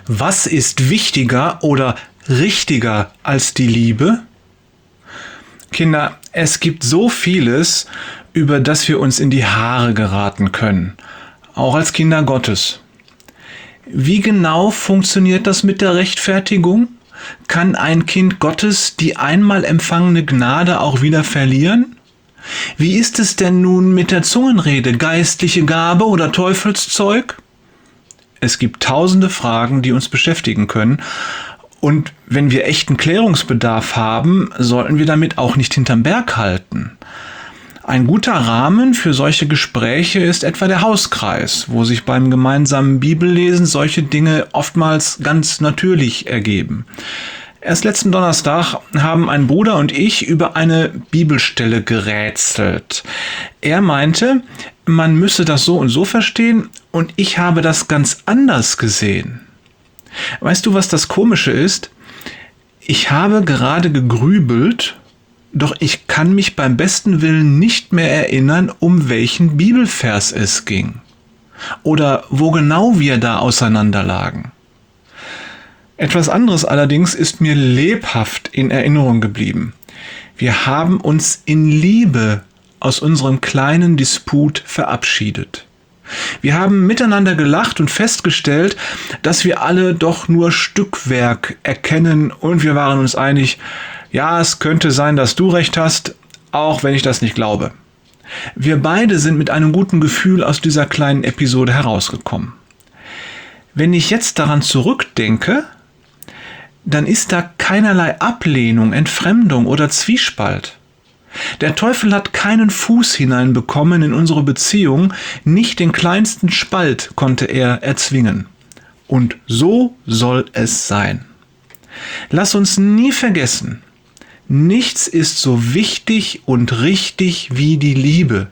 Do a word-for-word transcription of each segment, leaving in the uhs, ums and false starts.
Was ist wichtiger oder richtiger als die Liebe? Kinder, es gibt so vieles, über das wir uns in die Haare geraten können, auch als Kinder Gottes. Wie genau funktioniert das mit der Rechtfertigung? Kann ein Kind Gottes die einmal empfangene Gnade auch wieder verlieren? Wie ist es denn nun mit der Zungenrede, geistliche Gabe oder Teufelszeug? Es gibt tausende Fragen, die uns beschäftigen können. Und wenn wir echten Klärungsbedarf haben, sollten wir damit auch nicht hinterm Berg halten. Ein guter Rahmen für solche Gespräche ist etwa der Hauskreis, wo sich beim gemeinsamen Bibellesen solche Dinge oftmals ganz natürlich ergeben. Erst letzten Donnerstag haben ein Bruder und ich über eine Bibelstelle gerätselt. Er meinte, man müsse das so und so verstehen und ich habe das ganz anders gesehen. Weißt du, was das Komische ist? Ich habe gerade gegrübelt, doch ich kann mich beim besten Willen nicht mehr erinnern, um welchen Bibelvers es ging. Oder wo genau wir da auseinanderlagen. Etwas anderes allerdings ist mir lebhaft in Erinnerung geblieben. Wir haben uns in Liebe aus unserem kleinen Disput verabschiedet. Wir haben miteinander gelacht und festgestellt, dass wir alle doch nur Stückwerk erkennen und wir waren uns einig, ja, es könnte sein, dass du recht hast, auch wenn ich das nicht glaube. Wir beide sind mit einem guten Gefühl aus dieser kleinen Episode herausgekommen. Wenn ich jetzt daran zurückdenke, dann ist da keinerlei Ablehnung, Entfremdung oder Zwiespalt. Der Teufel hat keinen Fuß hineinbekommen in unsere Beziehung, nicht den kleinsten Spalt konnte er erzwingen. Und so soll es sein. Lass uns nie vergessen, nichts ist so wichtig und richtig wie die Liebe.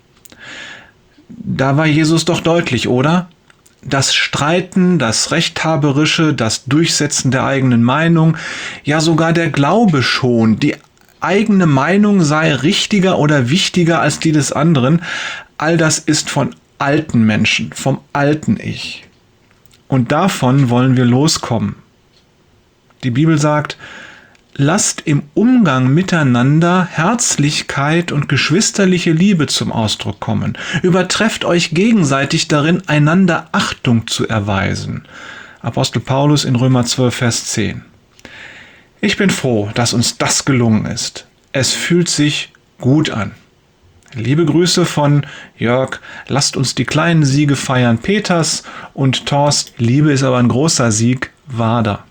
Da war Jesus doch deutlich, oder? Das Streiten, das Rechthaberische, das Durchsetzen der eigenen Meinung, ja sogar der Glaube schon, die eigene Meinung sei richtiger oder wichtiger als die des anderen, all das ist von alten Menschen, vom alten Ich. Und davon wollen wir loskommen. Die Bibel sagt, lasst im Umgang miteinander Herzlichkeit und geschwisterliche Liebe zum Ausdruck kommen. Übertrefft euch gegenseitig darin, einander Achtung zu erweisen. Apostel Paulus in Römer zwölf, Vers zehn. Ich bin froh, dass uns das gelungen ist. Es fühlt sich gut an. Liebe Grüße von Jörg, lasst uns die kleinen Siege feiern, Peters und Torst. Liebe ist aber ein großer Sieg, Wader.